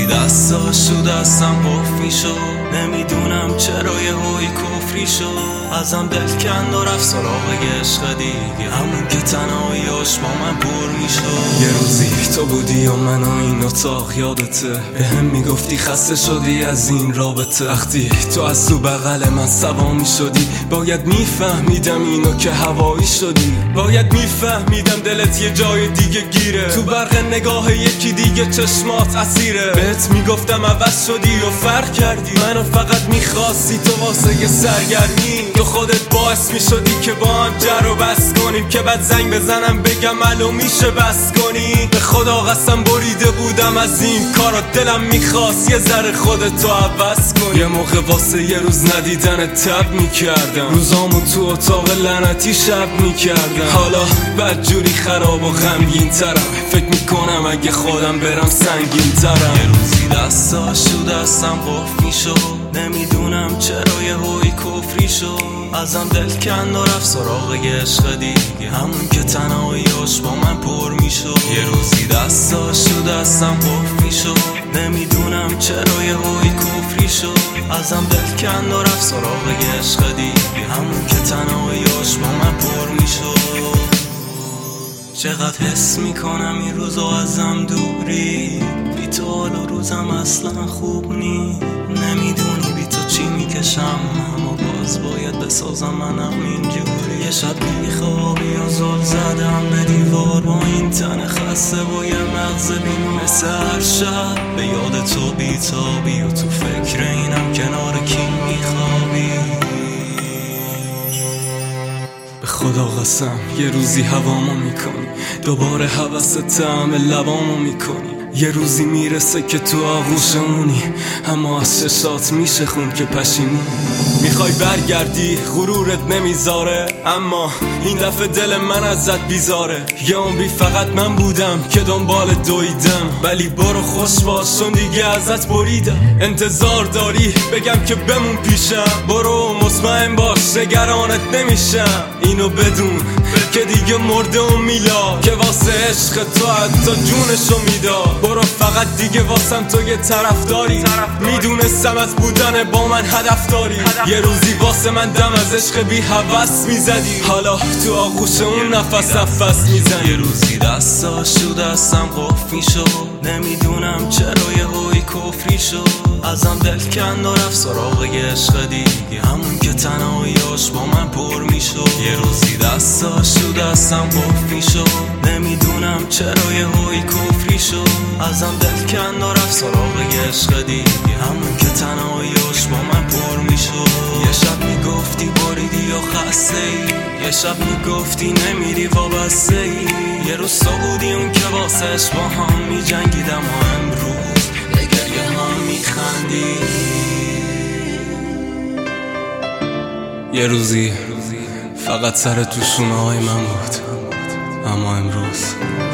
دستاش تو دستم قفل میشد، نمیدونم چرا یه هوی کفری شد. ازم دل کند و رفت سراغ عشق دیگه، همون که تنهاییاش با من پر میشد. یه روزی تو بودی و من و این اتاق یادته، بهم میگفتی خسته شدی از این رابطه. وقتی تو از تو بغل من سوا میشدی، باید میفهمیدم اینو که هوایی شدی. باید میفهمیدم دلت یه جای دیگه گیره، تو برق نگاه یکی دیگه چشمات اسیره. بهت میگفتم عوض شدی و فرق کردی، منو فقط میخواستی تو واسه یه سرگرمی. تو خودت باعث میشدی که با هم جر و بس کنیم، که بعد زنگ بزنم بگم الو میشه بس کنی. به خدا قسم بریده بودم از این کارا، دلم میخواست یه ذره خودتو عوض کنی. یه موقع واسه یه روز ندیدن تب میکردم، روزامو تو اتاق لعنتی شب میکردم. حالا بدجوری خراب و غمگین ترم، فکر میکنم اگه خودم برم سنگین ترم. یه روزی دستاش تو دستم قفل میشد، نمیدونم چرا یه هوی کفری شد. ازم دل کند و رفت سراغ عشق دیگه، همون که تنهاییاش با من پر میشد. یه روزی دستاش تو دستم قفل میشد، نمیدونم چرا یه هوی کفری شد. ازم دل کند و رفت سراغ عشق دیگه، همون که تنهاییاش با من پر میشد. چقدر حس میکنم این روزو ازم دوری، بی تو حال و روزم اصلا خوب نی. نمیدونی بی تو چی میکشم، اما باز باید بسازم منم اینجوری. یه شب بیخوابی و زل زدم به دیوار، با این تن خسته و یه مغز بیمار. مثل هر شب به یاد تو بیتابی، و تو فکر اینم کنار کی میخوابی. به خدا قسم یه روزی هوامو میکنی، دوباره حوث طعم لبامو میکنی. یه روزی میرسه که تو آغوشمونی، اما از چشات میشه خون که پشیمونی. میخوای برگردی غرورت نمیذاره، اما این دفعه دل من ازت بیزاره. یه عمری فقط من بودم که دنبال دویدم، ولی برو خوش باش چون دیگه ازت بریدم. انتظار داری بگم که بمون پیشم، برو مطمئن باش نگرانت نمیشم. اینو بدون که دیگه مرده و میلا، که واسه عشق تو حتی جونشو میداد. برو فقط دیگه واسم تو یه طرفداری، میدونستم از بودن با من هدف داری. یه روزی واسه من دم از عشق بی هوس میزدی، حالا تو آغوش اون نفس میزنی. یه روزی دستاش تو دستم قفل میشد، نمیدونم چرا یه هوی کفری شد. ازم دل کند و رفت سراغ عشق دیگه، همون که تنهاییاش با من پر میشد. یه روزی دستاش تو دستم قفل میشد، نمیدونم چرا یه هوی کفری شد. ازم دل کند و رفت سراغ عشق دیگه، همون که تنهاییاش با من پر میشد. یه شب میگفتی بریدی و خسته ای، یه شب میگفتی نمیری وابسته ای. یه روز تو بودی اون که واسش با هم میجنگیدم، و امروز به گریه هم میخندی. یه روزی فقط سر تو شونه های من بود، اما امروز